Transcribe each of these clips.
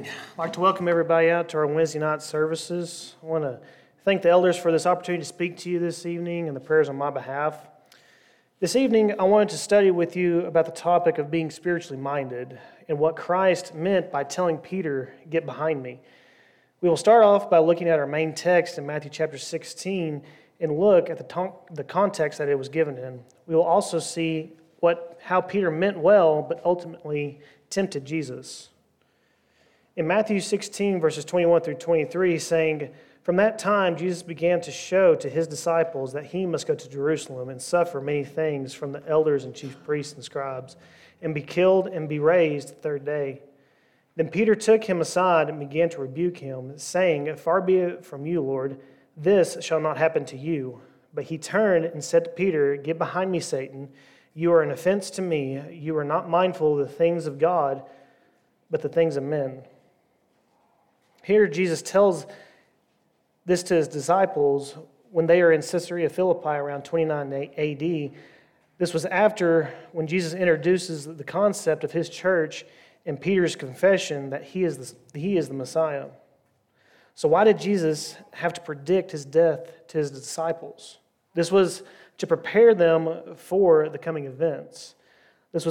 I'd like to welcome everybody out to our Wednesday night services. I want to thank the elders for this opportunity to speak to you this evening and the prayers on my behalf. This evening, I wanted to study with you about the topic of being spiritually minded and what Christ meant by telling Peter, "Get behind me." We will start off by looking at our main text in Matthew chapter 16 and look at the context that it was given in. We will also see how Peter meant well, but ultimately tempted Jesus. In Matthew 16, verses 21 through 23, saying, "From that time Jesus began to show to his disciples that he must go to Jerusalem and suffer many things from the elders and chief priests and scribes, and be killed and be raised the third day." Then Peter took him aside and began to rebuke him, saying, "Far be it from you, Lord, this shall not happen to you." But he turned and said to Peter, "Get behind me, Satan. You are an offense to me. You are not mindful of the things of God, but the things of men." Here Jesus tells this to his disciples when they are in Caesarea Philippi around 29 AD. This was after when Jesus introduces the concept of his church and Peter's confession that he is the Messiah. So why did Jesus have to predict his death to his disciples? This was to prepare them for the coming events. This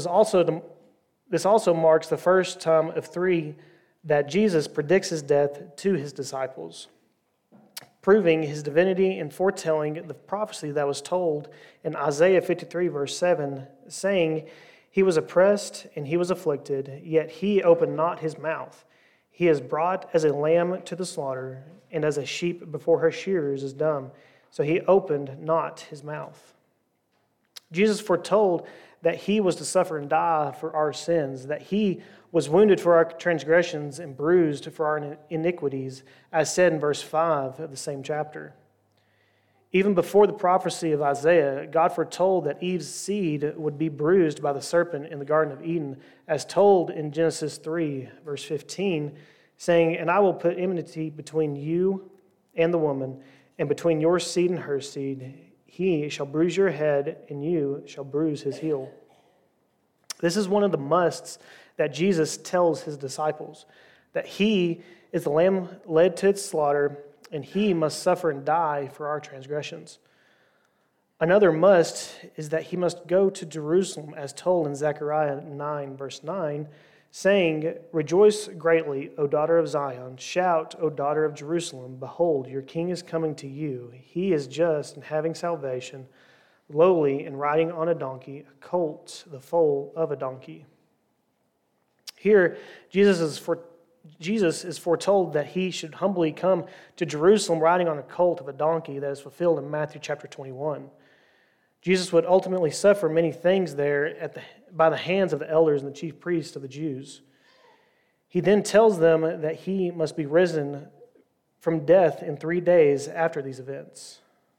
also marks the first time of three that Jesus predicts his death to his disciples, proving his divinity and foretelling the prophecy that was told in Isaiah 53, verse 7, saying, "He was oppressed and he was afflicted, yet he opened not his mouth. He is brought as a lamb to the slaughter, and as a sheep before her shearers is dumb, so he opened not his mouth." Jesus foretold that he was to suffer and die for our sins, that he was wounded for our transgressions and bruised for our iniquities, as said in verse 5 of the same chapter. Even before the prophecy of Isaiah, God foretold that Eve's seed would be bruised by the serpent in the Garden of Eden, as told in Genesis 3, verse 15, saying, "And I will put enmity between you and the woman, and between your seed and her seed. He shall bruise your head, and you shall bruise his heel." This is one of the musts that Jesus tells his disciples, that he is the lamb led to its slaughter, and he must suffer and die for our transgressions. Another must is that he must go to Jerusalem, as told in Zechariah 9, verse 9, saying, "Rejoice greatly, O daughter of Zion. Shout, O daughter of Jerusalem. Behold, your king is coming to you. He is just and having salvation, lowly and riding on a donkey, a colt, the foal of a donkey." Here, Jesus is foretold that he should humbly come to Jerusalem riding on a colt of a donkey, that is fulfilled in Matthew chapter 21. Jesus would ultimately suffer many things there by the hands of the elders and the chief priests of the Jews. He then tells them that he must be risen from death in 3 days after these events.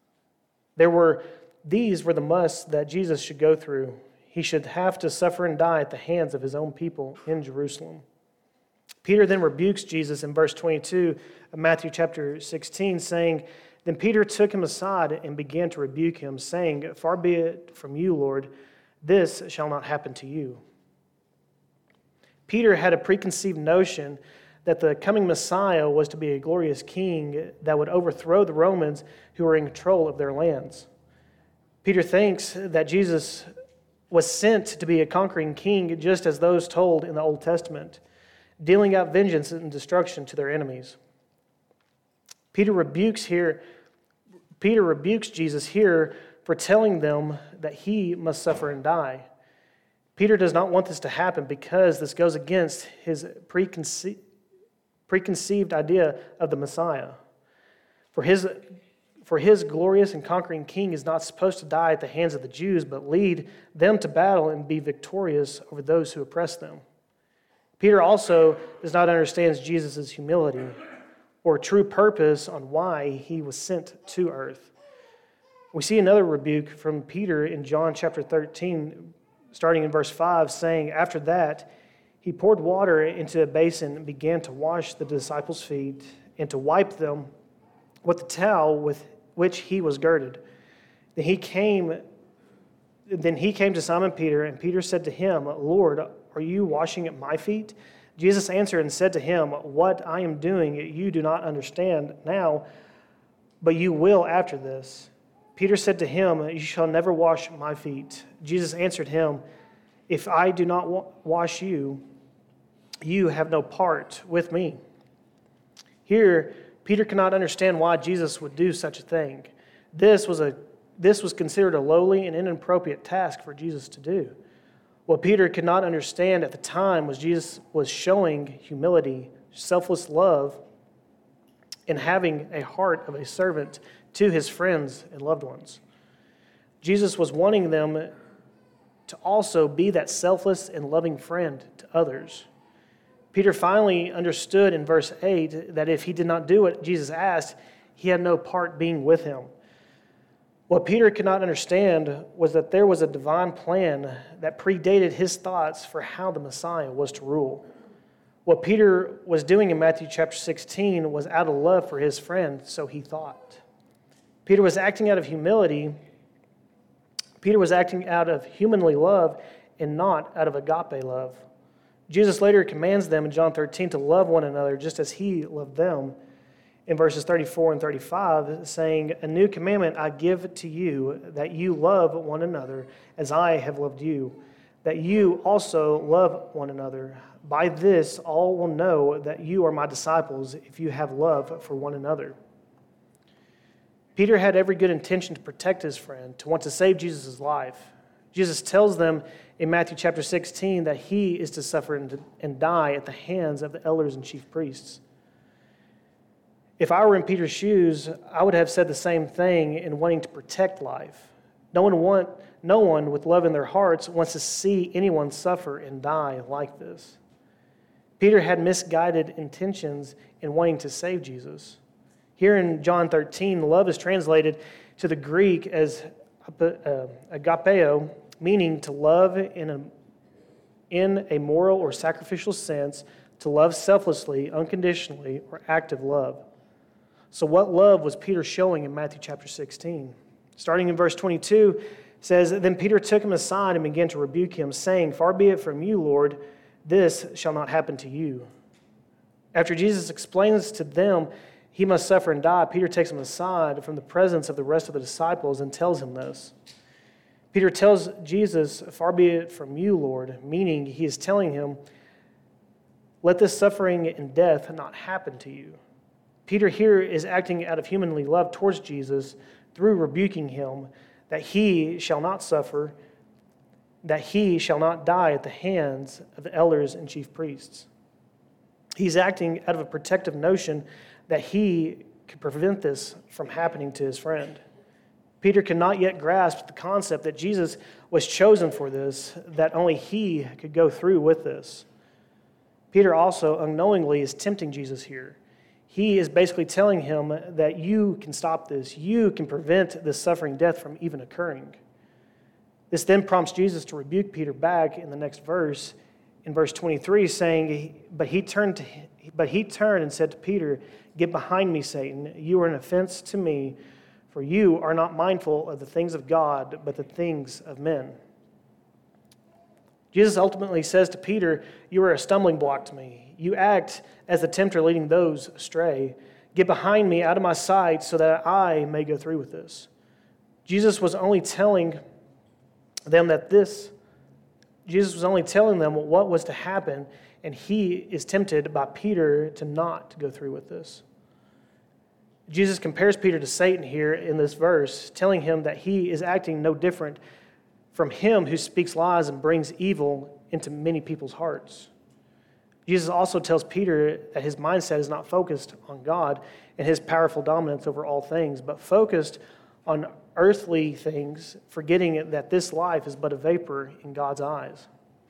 These were the musts that Jesus should go through. He should have to suffer and die at the hands of his own people in Jerusalem. Peter then rebukes Jesus in verse 22 of Matthew chapter 16, saying, "Then Peter took him aside and began to rebuke him, saying, 'Far be it from you, Lord, this shall not happen to you.'" Peter had a preconceived notion that the coming Messiah was to be a glorious king that would overthrow the Romans who were in control of their lands. Peter thinks that Jesus was sent to be a conquering king, just as those told in the Old Testament, dealing out vengeance and destruction to their enemies. Peter rebukes Jesus here for telling them that he must suffer and die. Peter does not want this to happen because this goes against his preconceived idea of the Messiah. For his glorious and conquering king is not supposed to die at the hands of the Jews, but lead them to battle and be victorious over those who oppress them. Peter also does not understand Jesus' humility or true purpose on why he was sent to earth. We see another rebuke from Peter in John chapter 13, starting in verse 5, saying, "After that, he poured water into a basin and began to wash the disciples' feet and to wipe them with the towel with which he was girded. Then he came to Simon Peter, and Peter said to him, "Lord, are you washing at my feet?" Jesus answered and said to him, "What I am doing you do not understand now, but you will after this." Peter said to him, "You shall never wash my feet." Jesus answered him, "If I do not wash you, you have no part with me." Here, Peter cannot understand why Jesus would do such a thing. This was considered a lowly and inappropriate task for Jesus to do. What Peter could not understand at the time was Jesus was showing humility, selfless love, and having a heart of a servant to his friends and loved ones. Jesus was wanting them to also be that selfless and loving friend to others. Peter finally understood in verse 8 that if he did not do what Jesus asked, he had no part being with him. What Peter could not understand was that there was a divine plan that predated his thoughts for how the Messiah was to rule. What Peter was doing in Matthew chapter 16 was out of love for his friend, so he thought. Peter was acting out of humility. Peter was acting out of humanly love and not out of agape love. Jesus later commands them in John 13 to love one another just as he loved them. In verses 34 and 35, saying, "A new commandment I give to you, that you love one another as I have loved you, that you also love one another. By this all will know that you are my disciples if you have love for one another." Peter had every good intention to protect his friend, to want to save Jesus' life. Jesus tells them in Matthew chapter 16 that he is to suffer and die at the hands of the elders and chief priests. If I were in Peter's shoes, I would have said the same thing in wanting to protect life. No one with love in their hearts wants to see anyone suffer and die like this. Peter had misguided intentions in wanting to save Jesus. Here in John 13, love is translated to the Greek as agapeo, meaning to love in a moral or sacrificial sense, to love selflessly, unconditionally, or active love. So what love was Peter showing in Matthew chapter 16? Starting in verse 22, it says, "Then Peter took him aside and began to rebuke him, saying, 'Far be it from you, Lord, this shall not happen to you.'" After Jesus explains to them he must suffer and die, Peter takes him aside from the presence of the rest of the disciples and tells him this. Peter tells Jesus, "Far be it from you, Lord," meaning he is telling him, let this suffering and death not happen to you. Peter here is acting out of humanly love towards Jesus through rebuking him that he shall not suffer, that he shall not die at the hands of the elders and chief priests. He's acting out of a protective notion that he could prevent this from happening to his friend. Peter could not yet grasp the concept that Jesus was chosen for this, that only he could go through with this. Peter also unknowingly is tempting Jesus here. He is basically telling him that you can stop this. You can prevent this suffering death from even occurring. This then prompts Jesus to rebuke Peter back in the next verse, in verse 23, saying, But he turned and said to Peter, "Get behind me, Satan. You are an offense to me, for you are not mindful of the things of God, but the things of men." Jesus ultimately says to Peter, "You are a stumbling block to me. You act as the tempter leading those astray. Get behind me, out of my sight, so that I may go through with this." Jesus was only telling them what was to happen, and he is tempted by Peter to not go through with this. Jesus compares Peter to Satan here in this verse, telling him that he is acting no different from him who speaks lies and brings evil into many people's hearts. Jesus also tells Peter that his mindset is not focused on God and his powerful dominance over all things, but focused on earthly things, forgetting that this life is but a vapor in God's eyes.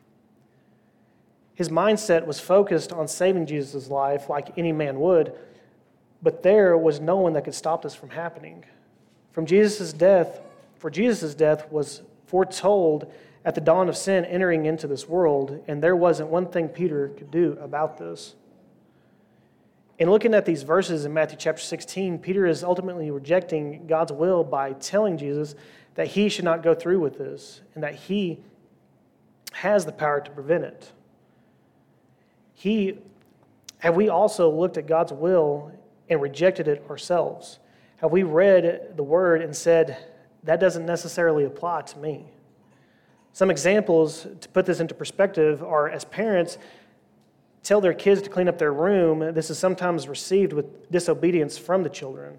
His mindset was focused on saving Jesus' life like any man would, but there was no one that could stop this from happening. For Jesus' death was foretold at the dawn of sin entering into this world, and there wasn't one thing Peter could do about this. In looking at these verses in Matthew chapter 16, Peter is ultimately rejecting God's will by telling Jesus that he should not go through with this and that he has the power to prevent it. Have we also looked at God's will and rejected it ourselves? Have we read the Word and said, that doesn't necessarily apply to me? Some examples to put this into perspective are, as parents tell their kids to clean up their room, this is sometimes received with disobedience from the children.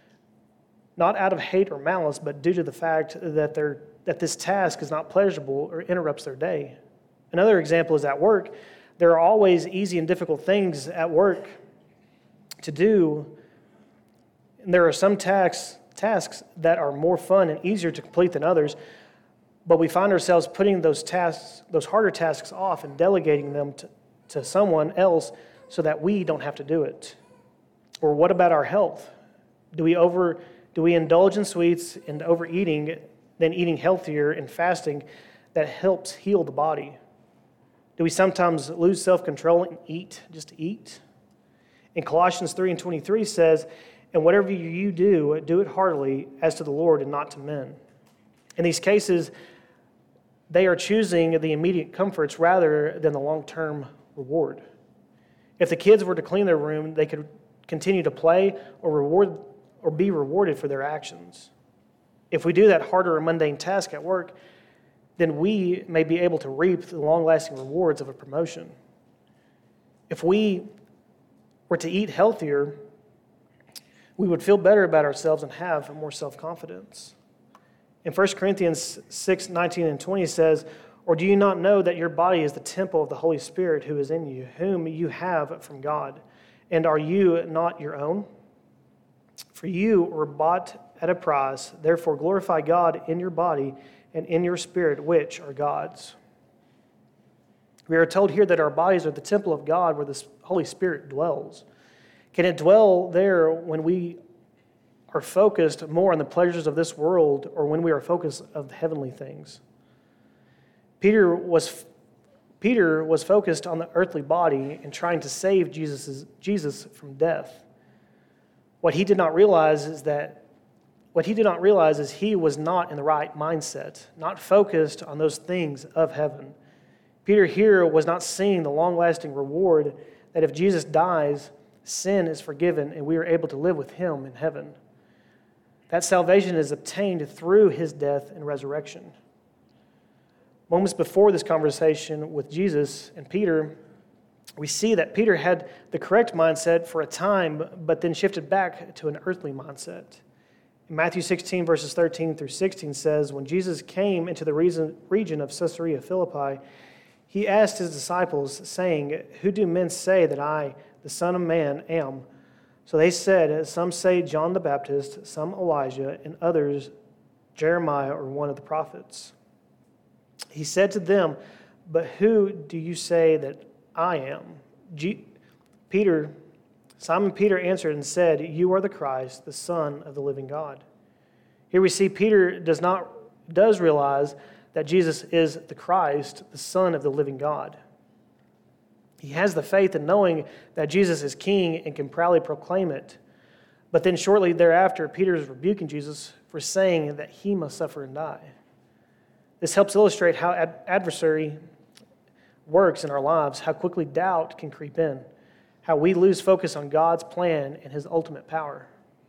Not out of hate or malice, but due to the fact that this task is not pleasurable or interrupts their day. Another example is at work. There are always easy and difficult things at work to do, and there are some tasks that are more fun and easier to complete than others, but we find ourselves putting those harder tasks off and delegating them to someone else so that we don't have to do it. Or what about our health? Do we indulge in sweets and overeating than eating healthier and fasting that helps heal the body? Do we sometimes lose self-control and eat just to eat? In Colossians 3:23 says, and whatever you do, do it heartily as to the Lord and not to men. In these cases, they are choosing the immediate comforts rather than the long-term reward. If the kids were to clean their room, they could continue to play or be rewarded for their actions. If we do that harder or mundane task at work, then we may be able to reap the long-lasting rewards of a promotion. If we were to eat healthier, we would feel better about ourselves and have more self-confidence. In 1 Corinthians 6:19 and 20 says, or do you not know that your body is the temple of the Holy Spirit who is in you, whom you have from God? And are you not your own? For you were bought at a price, therefore glorify God in your body and in your spirit, which are God's. We are told here that our bodies are the temple of God where the Holy Spirit dwells. Can it dwell there when we are focused more on the pleasures of this world or when we are focused on the heavenly things? Peter was focused on the earthly body and trying to save Jesus from death. What he did not realize is he was not in the right mindset, not focused on those things of heaven. Peter here was not seeing the long-lasting reward that if Jesus dies, sin is forgiven and we are able to live with him in heaven. That salvation is obtained through his death and resurrection. Moments before this conversation with Jesus and Peter, we see that Peter had the correct mindset for a time, but then shifted back to an earthly mindset. In Matthew 16, verses 13 through 16 says, when Jesus came into the region of Caesarea Philippi, he asked his disciples, saying, who do men say that I, the Son of Man, am? So they said, some say John the Baptist, some Elijah, and others Jeremiah or one of the prophets. He said to them, but who do you say that I am? Simon Peter answered and said, you are the Christ, the Son of the living God. Here we see Peter does realize that Jesus is the Christ, the Son of the living God. He has the faith in knowing that Jesus is King and can proudly proclaim it. But then shortly thereafter, Peter is rebuking Jesus for saying that he must suffer and die. This helps illustrate how adversary works in our lives, how quickly doubt can creep in, how we lose focus on God's plan and his ultimate power.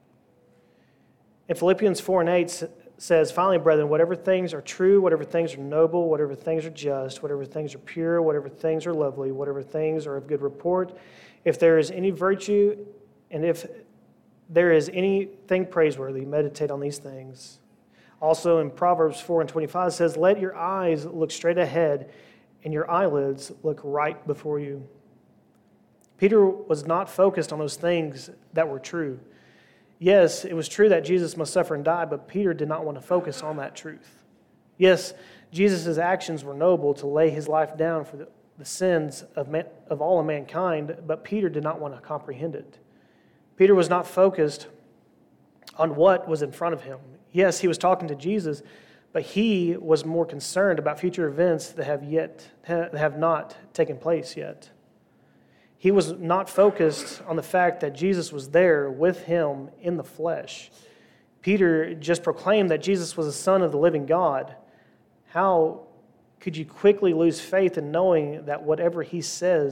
In Philippians 4:8 says, finally, brethren, whatever things are true, whatever things are noble, whatever things are just, whatever things are pure, whatever things are lovely, whatever things are of good report, if there is any virtue and if there is anything praiseworthy, meditate on these things. Also in Proverbs 4:25 says, let your eyes look straight ahead and your eyelids look right before you. Peter was not focused on those things that were true. Yes, it was true that Jesus must suffer and die, but Peter did not want to focus on that truth. Yes, Jesus' actions were noble to lay his life down for the sins of all of mankind, but Peter did not want to comprehend it. Peter was not focused on what was in front of him. Yes, he was talking to Jesus, but he was more concerned about future events that have not taken place yet. He was not focused on the fact that Jesus was there with him in the flesh. Peter just proclaimed that Jesus was the Son of the living God. How could you quickly lose faith in knowing that whatever he says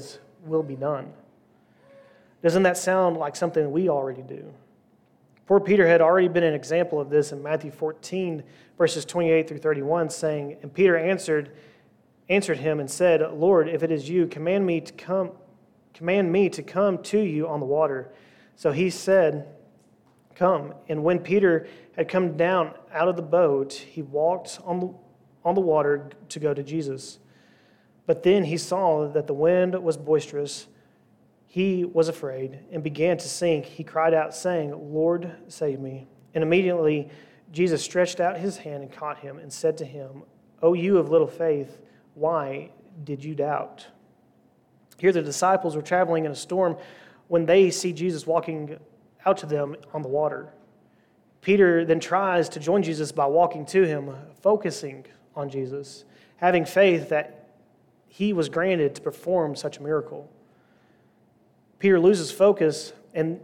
will be done. Doesn't that sound like something we already do? Poor Peter had already been an example of this in Matthew 14, verses 28 through 31, saying, "And Peter answered him and said, 'Lord, if it is you, command me to come to you on the water.' So he said, 'Come.' And when Peter had come down out of the boat, he walked on the water to go to Jesus. But then he saw that the wind was boisterous. He was afraid and began to sink. He cried out, saying, 'Lord, save me.' And immediately Jesus stretched out his hand and caught him and said to him, 'O you of little faith, why did you doubt?'" Here the disciples were traveling in a storm when they see Jesus walking out to them on the water. Peter then tries to join Jesus by walking to him, focusing on Jesus, having faith that he was granted to perform such a miracle. Peter loses focus when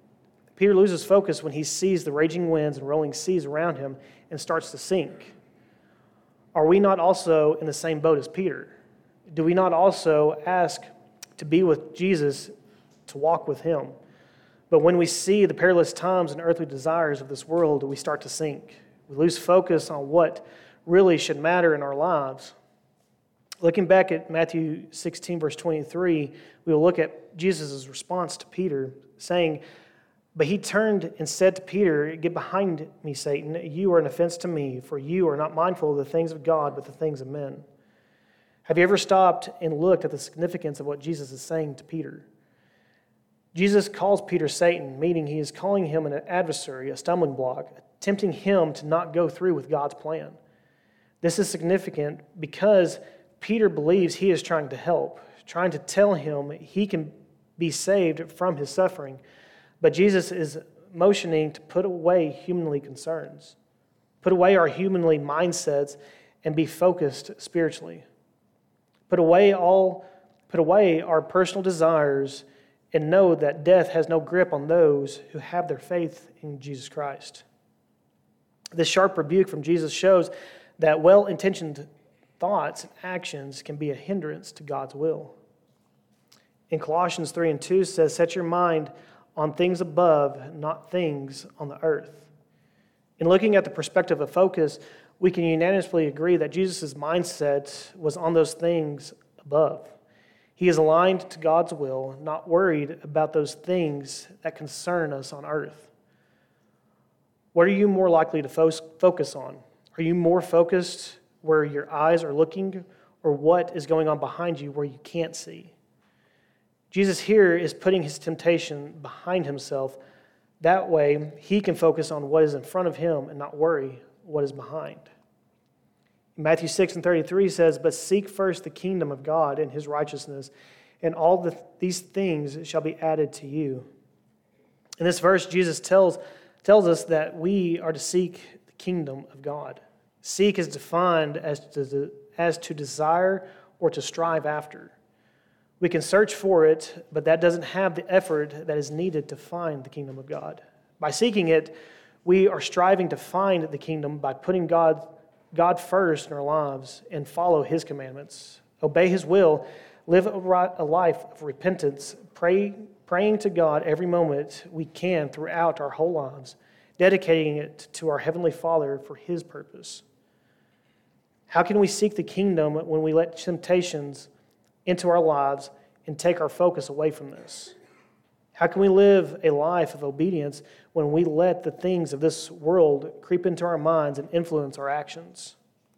he sees the raging winds and rolling seas around him and starts to sink. Are we not also in the same boat as Peter? Do we not also ask to be with Jesus, to walk with him? But when we see the perilous times and earthly desires of this world, we start to sink. We lose focus on what really should matter in our lives. Looking back at Matthew 16, verse 23, we will look at Jesus' response to Peter, saying, "But he turned and said to Peter, 'Get behind me, Satan. You are an offense to me, for you are not mindful of the things of God, but the things of men.'" Have you ever stopped and looked at the significance of what Jesus is saying to Peter? Jesus calls Peter Satan, meaning he is calling him an adversary, a stumbling block, tempting him to not go through with God's plan. This is significant because Peter believes he is trying to help, trying to tell him he can be saved from his suffering. But Jesus is motioning to put away humanly concerns, put away our humanly mindsets, and be focused spiritually. Put away our personal desires and know that death has no grip on those who have their faith in Jesus Christ. This sharp rebuke from Jesus shows that well-intentioned thoughts and actions can be a hindrance to God's will. In Colossians 3 and 2 says, "Set your mind on things above, not things on the earth." In looking at the perspective of focus, we can unanimously agree that Jesus' mindset was on those things above. He is aligned to God's will, not worried about those things that concern us on earth. What are you more likely to focus on? Are you more focused where your eyes are looking, or what is going on behind you where you can't see? Jesus here is putting his temptation behind himself. That way, he can focus on what is in front of him and not worry what is behind. Matthew 6 and 33 says, "But seek first the kingdom of God and his righteousness, and all these things shall be added to you." In this verse, Jesus tells us that we are to seek the kingdom of God. Seek is defined as to desire or to strive after. We can search for it, but that doesn't have the effort that is needed to find the kingdom of God. By seeking it, we are striving to find the kingdom by putting God first in our lives and follow his commandments, obey his will, live a life of repentance, praying to God every moment we can throughout our whole lives, dedicating it to our Heavenly Father for his purpose. How can we seek the kingdom when we let temptations into our lives and take our focus away from this? How can we live a life of obedience when we let the things of this world creep into our minds and influence our actions?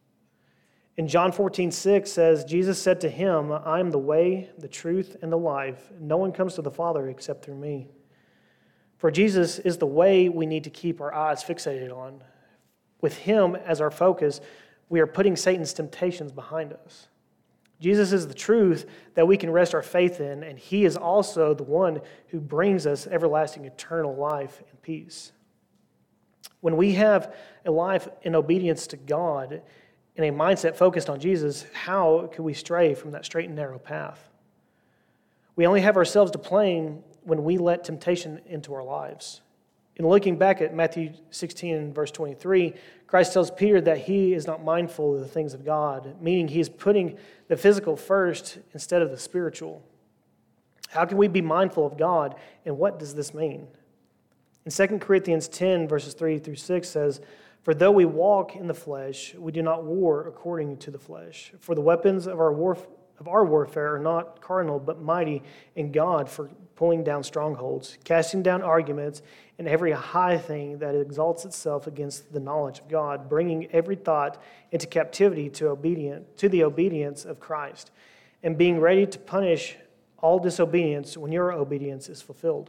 In John 14:6 says, Jesus said to him, "I am the way, the truth, and the life. No one comes to the Father except through me." For Jesus is the way we need to keep our eyes fixated on. With him as our focus, we are putting Satan's temptations behind us. Jesus is the truth that we can rest our faith in, and he is also the one who brings us everlasting eternal life and peace. When we have a life in obedience to God and a mindset focused on Jesus, how can we stray from that straight and narrow path? We only have ourselves to blame when we let temptation into our lives. In looking back at Matthew 16, verse 23, Christ tells Peter that he is not mindful of the things of God, meaning he is putting the physical first instead of the spiritual. How can we be mindful of God, and what does this mean? In 2 Corinthians 10, verses 3 through 6 says, "For though we walk in the flesh, we do not war according to the flesh. For the weapons of our warfare are not carnal, but mighty in God for pulling down strongholds, casting down arguments and every high thing that exalts itself against the knowledge of God, bringing every thought into captivity to the obedience of Christ, and being ready to punish all disobedience when your obedience is fulfilled."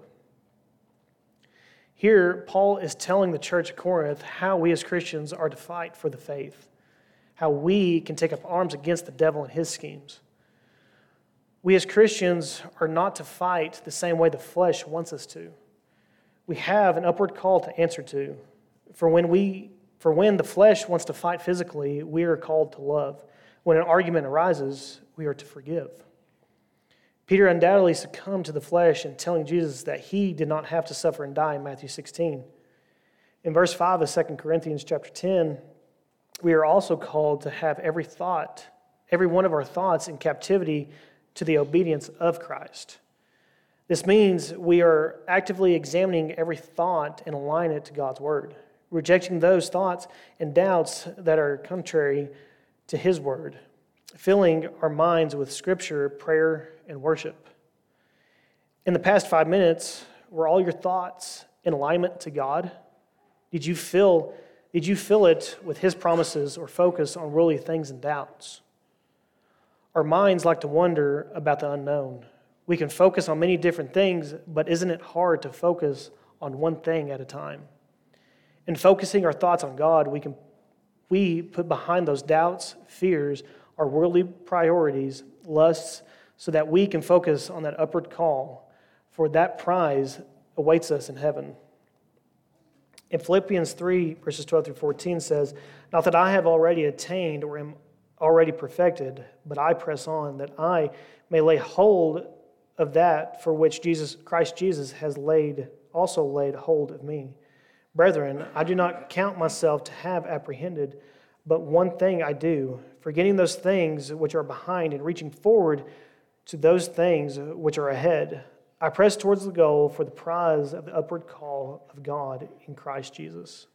Here, Paul is telling the church at Corinth how we as Christians are to fight for the faith, how we can take up arms against the devil and his schemes. We as Christians are not to fight the same way the flesh wants us to. We have an upward call to answer to. For when the flesh wants to fight physically, we are called to love. When an argument arises, we are to forgive. Peter undoubtedly succumbed to the flesh in telling Jesus that he did not have to suffer and die in Matthew 16. In verse 5 of 2 Corinthians chapter 10, we are also called to have every one of our thoughts in captivity to the obedience of Christ. This means we are actively examining every thought and aligning it to God's word, rejecting those thoughts and doubts that are contrary to his word, filling our minds with scripture, prayer, and worship. In the past 5 minutes, were all your thoughts in alignment to God? Did you fill it with his promises or focus on worldly things and doubts? Our minds like to wonder about the unknown. We can focus on many different things, but isn't it hard to focus on one thing at a time? In focusing our thoughts on God, we put behind those doubts, fears, our worldly priorities, lusts, so that we can focus on that upward call, for that prize awaits us in heaven. In Philippians 3, verses 12 through 14 says, "Not that I have already attained or am already perfected, but I press on, that I may lay hold of that for which Christ Jesus has also laid hold of me. Brethren, I do not count myself to have apprehended, but one thing I do, forgetting those things which are behind and reaching forward to those things which are ahead, I press towards the goal for the prize of the upward call of God in Christ Jesus."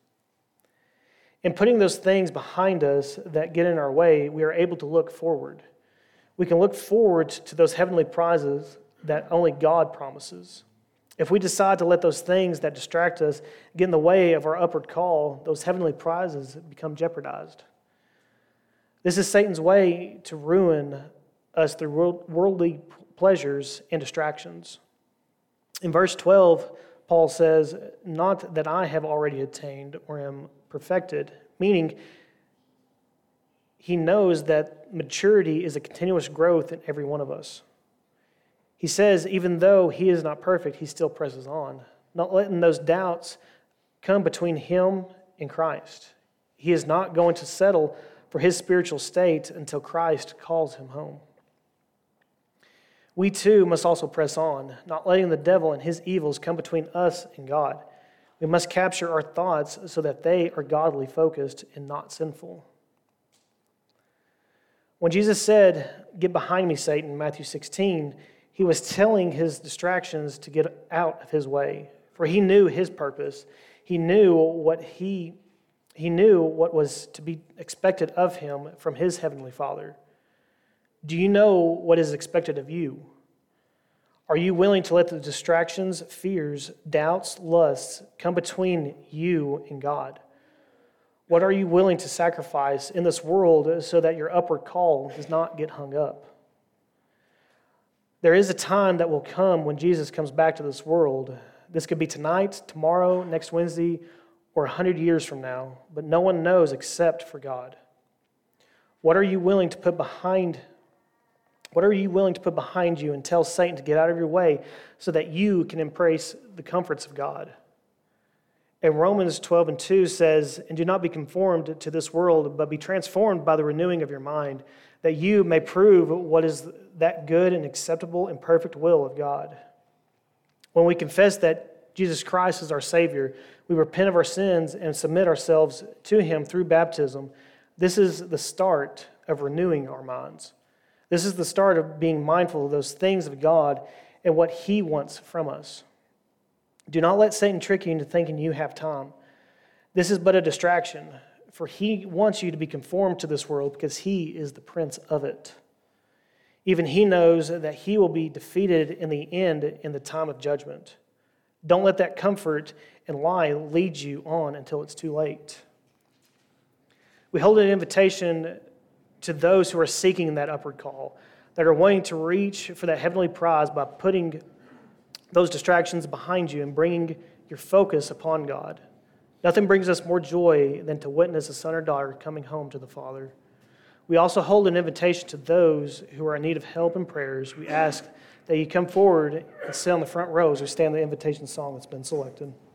In putting those things behind us that get in our way, we are able to look forward. We can look forward to those heavenly prizes that only God promises. If we decide to let those things that distract us get in the way of our upward call, those heavenly prizes become jeopardized. This is Satan's way to ruin us through worldly pleasures and distractions. In verse 12, Paul says, "Not that I have already attained or am perfected," meaning he knows that maturity is a continuous growth in every one of us. He says, even though he is not perfect, he still presses on, not letting those doubts come between him and Christ. He is not going to settle for his spiritual state until Christ calls him home. We too must also press on, not letting the devil and his evils come between us and God. We must capture our thoughts so that they are godly focused and not sinful. When Jesus said, "Get behind me, Satan," in Matthew 16, he was telling his distractions to get out of his way, for he knew his purpose. He knew what was to be expected of him from his heavenly Father. Do you know what is expected of you? Are you willing to let the distractions, fears, doubts, lusts come between you and God? What are you willing to sacrifice in this world so that your upward call does not get hung up? There is a time that will come when Jesus comes back to this world. This could be tonight, tomorrow, next Wednesday, or 100 years from now, but no one knows except for God. What are you willing to put behind you and tell Satan to get out of your way so that you can embrace the comforts of God? And Romans 12:2 says, "And do not be conformed to this world, but be transformed by the renewing of your mind, that you may prove what is that good and acceptable and perfect will of God." When we confess that Jesus Christ is our Savior, we repent of our sins and submit ourselves to Him through baptism. This is the start of renewing our minds. This is the start of being mindful of those things of God and what He wants from us. Do not let Satan trick you into thinking you have time. This is but a distraction, for he wants you to be conformed to this world because he is the prince of it. Even he knows that he will be defeated in the end in the time of judgment. Don't let that comfort and lie lead you on until it's too late. We hold an invitation to those who are seeking that upward call, that are wanting to reach for that heavenly prize by putting those distractions behind you and bringing your focus upon God. Nothing brings us more joy than to witness a son or daughter coming home to the Father. We also hold an invitation to those who are in need of help and prayers. We ask that you come forward and sit on the front rows or stand the invitation song that's been selected.